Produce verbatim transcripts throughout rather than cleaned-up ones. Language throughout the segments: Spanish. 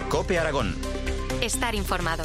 COPE Aragón. Estar informado.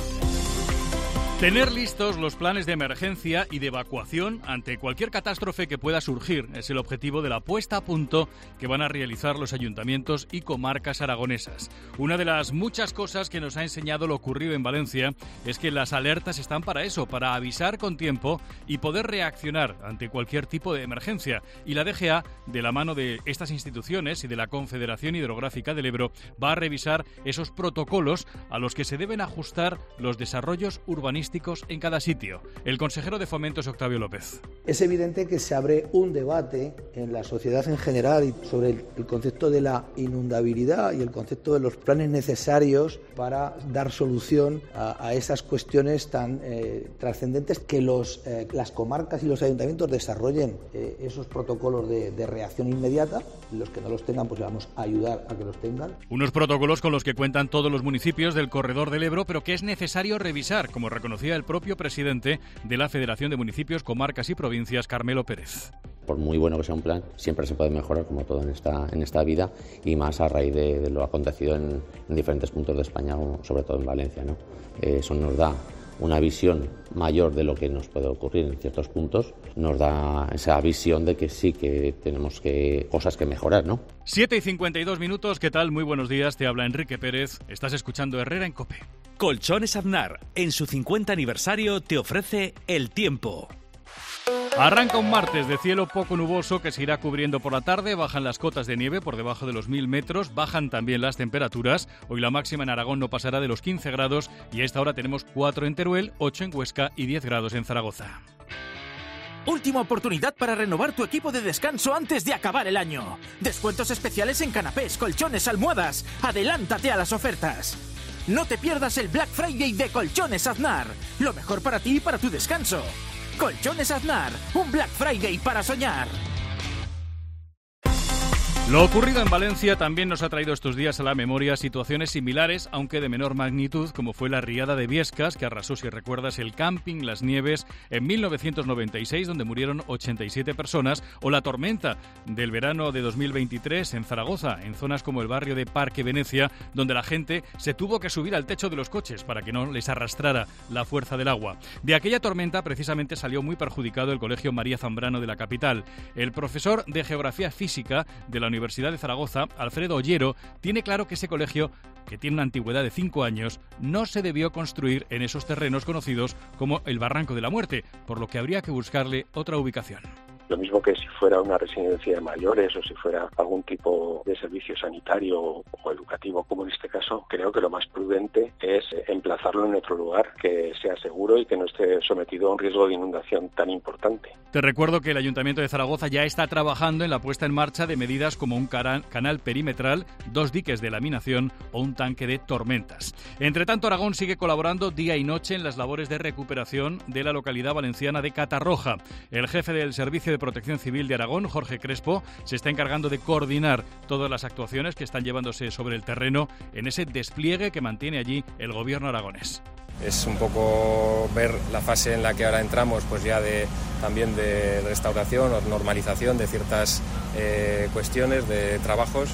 Tener listos los planes de emergencia y de evacuación ante cualquier catástrofe que pueda surgir es el objetivo de la puesta a punto que van a realizar los ayuntamientos y comarcas aragonesas. Una de las muchas cosas que nos ha enseñado lo ocurrido en Valencia es que las alertas están para eso, para avisar con tiempo y poder reaccionar ante cualquier tipo de emergencia. Y la D G A, de la mano de estas instituciones y de la Confederación Hidrográfica del Ebro, va a revisar esos protocolos a los que se deben ajustar los desarrollos urbanísticos en cada sitio. El consejero de Fomento es Octavio López. Es evidente que se abre un debate en la sociedad en general sobre el, el concepto de la inundabilidad y el concepto de los planes necesarios para dar solución a, a esas cuestiones tan eh, trascendentes, que los, eh, las comarcas y los ayuntamientos desarrollen eh, esos protocolos de, de reacción inmediata. Los que no los tengan, pues vamos a ayudar a que los tengan. Unos protocolos con los que cuentan todos los municipios del corredor del Ebro, pero que es necesario revisar, como reconocía el propio presidente de la Federación de Municipios, Comarcas y Provincias, Carmelo Pérez. Por muy bueno que sea un plan, siempre se puede mejorar, como todo en esta, en esta vida, y más a raíz de, de lo acontecido en, en diferentes puntos de España, sobre todo en Valencia, ¿no? Eh, eso nos da una visión mayor de lo que nos puede ocurrir en ciertos puntos, nos da esa visión de que sí que tenemos que cosas que mejorar, ¿no? siete y cincuenta y dos minutos, ¿qué tal? Muy buenos días, te habla Enrique Pérez, estás escuchando Herrera en COPE. Colchones Aznar, en su cincuenta aniversario, te ofrece el tiempo. Arranca un martes de cielo poco nuboso que se irá cubriendo por la tarde, bajan las cotas de nieve por debajo de los mil metros, bajan también las temperaturas. Hoy la máxima en Aragón no pasará de los quince grados y a esta hora tenemos cuatro en Teruel, ocho en Huesca y diez grados en Zaragoza. Última oportunidad para renovar tu equipo de descanso antes de acabar el año. Descuentos especiales en canapés, colchones, almohadas. Adelántate a las ofertas. No te pierdas el Black Friday de Colchones Aznar. Lo mejor para ti y para tu descanso. Colchones Aznar, un Black Friday para soñar. Lo ocurrido en Valencia también nos ha traído estos días a la memoria situaciones similares, aunque de menor magnitud, como fue la riada de Biescas, que arrasó, si recuerdas, el camping Las Nieves en mil novecientos noventa y seis, donde murieron ochenta y siete personas, o la tormenta del verano de dos mil veintitrés en Zaragoza, en zonas como el barrio de Parque Venecia, donde la gente se tuvo que subir al techo de los coches para que no les arrastrara la fuerza del agua. De aquella tormenta precisamente salió muy perjudicado el Colegio María Zambrano de la capital. El profesor de Geografía Física de la Universidad de Zaragoza, Alfredo Ollero, tiene claro que ese colegio, que tiene una antigüedad de cinco años, no se debió construir en esos terrenos conocidos como el Barranco de la Muerte, por lo que habría que buscarle otra ubicación. Lo mismo que si fuera una residencia de mayores o si fuera algún tipo de servicio sanitario o educativo, como en este caso, creo que lo más prudente es emplazarlo en otro lugar que sea seguro y que no esté sometido a un riesgo de inundación tan importante. Te recuerdo que el Ayuntamiento de Zaragoza ya está trabajando en la puesta en marcha de medidas como un canal perimetral, dos diques de laminación o un tanque de tormentas. Entre tanto, Aragón sigue colaborando día y noche en las labores de recuperación de la localidad valenciana de Catarroja. El jefe del Servicio de Protección Civil de Aragón, Jorge Crespo, se está encargando de coordinar todas las actuaciones que están llevándose sobre el terreno en ese despliegue que mantiene allí el gobierno aragonés. Es un poco ver la fase en la que ahora entramos, pues ya de también de restauración o normalización de ciertas eh, cuestiones, de trabajos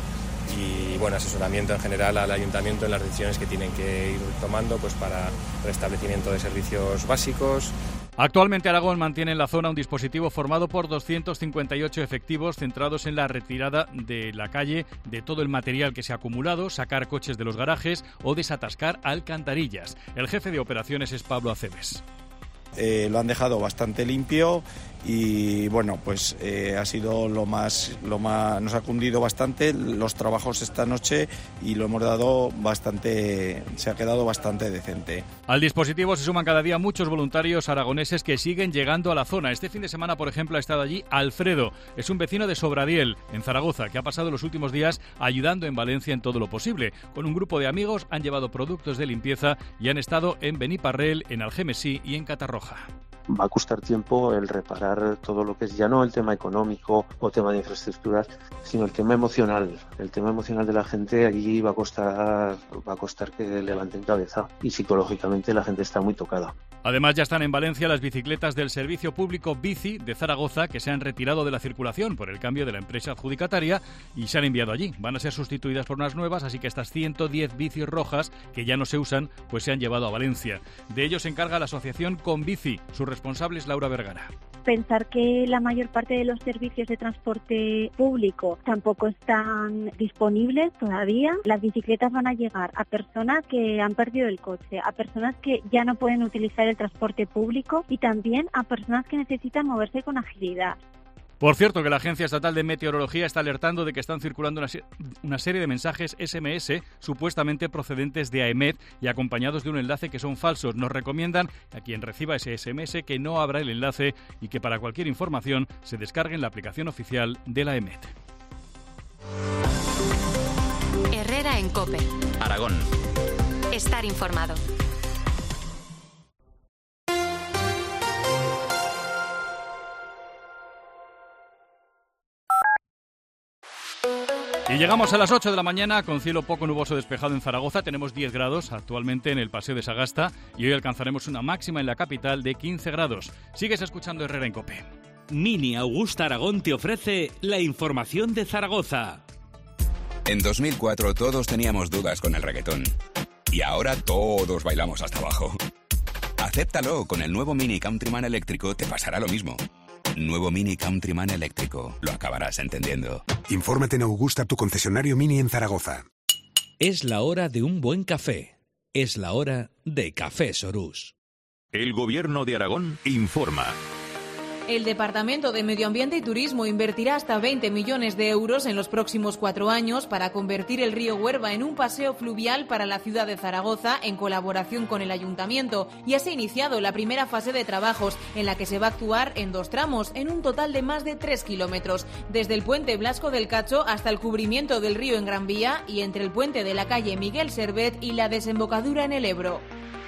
y bueno, asesoramiento en general al ayuntamiento en las decisiones que tienen que ir tomando, pues para restablecimiento de servicios básicos. Actualmente Aragón mantiene en la zona un dispositivo formado por doscientos cincuenta y ocho efectivos centrados en la retirada de la calle de todo el material que se ha acumulado, sacar coches de los garajes o desatascar alcantarillas. El jefe de operaciones es Pablo Aceves. Eh, lo han dejado bastante limpio y bueno, pues eh, ha sido lo más, lo más, nos ha cundido bastante los trabajos esta noche y lo hemos dado bastante, se ha quedado bastante decente. Al dispositivo se suman cada día muchos voluntarios aragoneses que siguen llegando a la zona. Este fin de semana, por ejemplo, ha estado allí Alfredo, es un vecino de Sobradiel, en Zaragoza, que ha pasado los últimos días ayudando en Valencia en todo lo posible. Con un grupo de amigos han llevado productos de limpieza y han estado en Beniparrell, en Algemesí y en Catarroja. Va a costar tiempo el reparar todo lo que es ya no el tema económico o tema de infraestructuras, sino el tema emocional. El tema emocional de la gente allí va a costar, va a costar que levanten cabeza y psicológicamente la gente está muy tocada. Además, ya están en Valencia las bicicletas del servicio público Bici de Zaragoza, que se han retirado de la circulación por el cambio de la empresa adjudicataria y se han enviado allí. Van a ser sustituidas por unas nuevas, así que estas ciento diez bicis rojas que ya no se usan, pues se han llevado a Valencia. De ello se encarga la asociación Conbici. Su responsable es Laura Vergara. Pensar que la mayor parte de los servicios de transporte público tampoco están disponibles todavía. Las bicicletas van a llegar a personas que han perdido el coche, a personas que ya no pueden utilizar el transporte público y también a personas que necesitan moverse con agilidad. Por cierto, que la Agencia Estatal de Meteorología está alertando de que están circulando una, se- una serie de mensajes ese eme ese supuestamente procedentes de AEMET y acompañados de un enlace que son falsos. Nos recomiendan a quien reciba ese ese eme ese que no abra el enlace y que para cualquier información se descargue en la aplicación oficial de la AEMET. Herrera en COPE. Aragón. Estar informado. Y llegamos a las ocho de la mañana con cielo poco nuboso despejado en Zaragoza. Tenemos diez grados actualmente en el Paseo de Sagasta y hoy alcanzaremos una máxima en la capital de quince grados. Sigues escuchando Herrera en COPE. Mini Augusta Aragón te ofrece la información de Zaragoza. En dos mil cuatro todos teníamos dudas con el reggaetón. Y ahora todos bailamos hasta abajo. Acéptalo, con el nuevo Mini Countryman eléctrico te pasará lo mismo. Nuevo Mini Countryman eléctrico. Lo acabarás entendiendo. Infórmate en Augusta, tu concesionario Mini en Zaragoza. Es la hora de un buen café. Es la hora de Café Sorús. El Gobierno de Aragón informa. El Departamento de Medio Ambiente y Turismo invertirá hasta veinte millones de euros en los próximos cuatro años para convertir el río Huerva en un paseo fluvial para la ciudad de Zaragoza en colaboración con el Ayuntamiento. Y se ha iniciado la primera fase de trabajos en la que se va a actuar en dos tramos, en un total de más de tres kilómetros, desde el puente Blasco del Cacho hasta el cubrimiento del río en Gran Vía y entre el puente de la calle Miguel Servet y la desembocadura en el Ebro.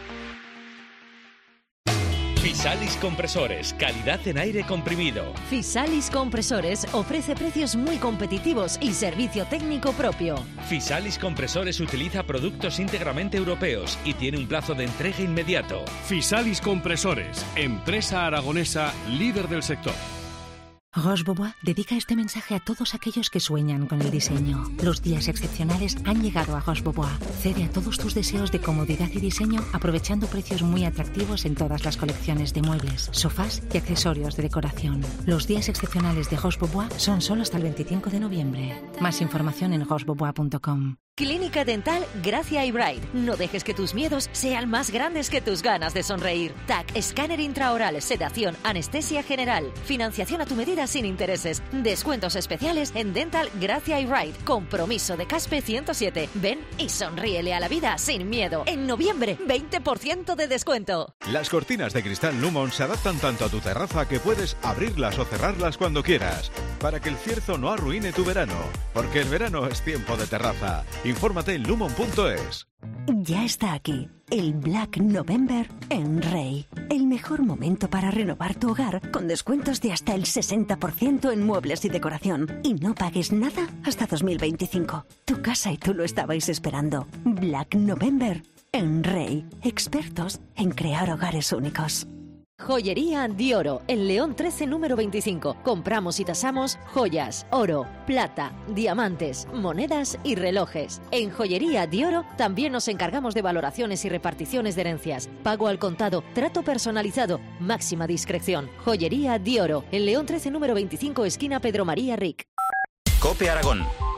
Fisalis Compresores, calidad en aire comprimido. Fisalis Compresores ofrece precios muy competitivos y servicio técnico propio. Fisalis Compresores utiliza productos íntegramente europeos y tiene un plazo de entrega inmediato. Fisalis Compresores, empresa aragonesa líder del sector. Roche Bobois dedica este mensaje a todos aquellos que sueñan con el diseño. Los días excepcionales han llegado a Roche Bobois. Cede a todos tus deseos de comodidad y diseño aprovechando precios muy atractivos en todas las colecciones de muebles, sofás y accesorios de decoración. Los días excepcionales de Roche Bobois son solo hasta el veinticinco de noviembre. Más información en roche bobois punto com. Clínica Dental Gracia y Bright. No dejes que tus miedos sean más grandes que tus ganas de sonreír. T A C, escáner intraoral, sedación, anestesia general. Financiación a tu medida sin intereses. Descuentos especiales en Dental Gracia y Bright. Compromiso de Caspe ciento siete. Ven y sonríele a la vida sin miedo. En noviembre, veinte por ciento de descuento. Las cortinas de cristal Lumon se adaptan tanto a tu terraza que puedes abrirlas o cerrarlas cuando quieras. Para que el cierzo no arruine tu verano. Porque el verano es tiempo de terraza. Infórmate en lumon punto es. Ya está aquí, el Black November en Rey. El mejor momento para renovar tu hogar con descuentos de hasta el sesenta por ciento en muebles y decoración. Y no pagues nada hasta dos mil veinticinco. Tu casa y tú lo estabais esperando. Black November en Rey. Expertos en crear hogares únicos. Joyería Di Oro, en León trece número veinticinco. Compramos y tasamos joyas, oro, plata, diamantes, monedas y relojes. En Joyería Di Oro también nos encargamos de valoraciones y reparticiones de herencias. Pago al contado, trato personalizado, máxima discreción. Joyería Di Oro, en León trece número veinticinco, esquina Pedro María Ric. COPE Aragón.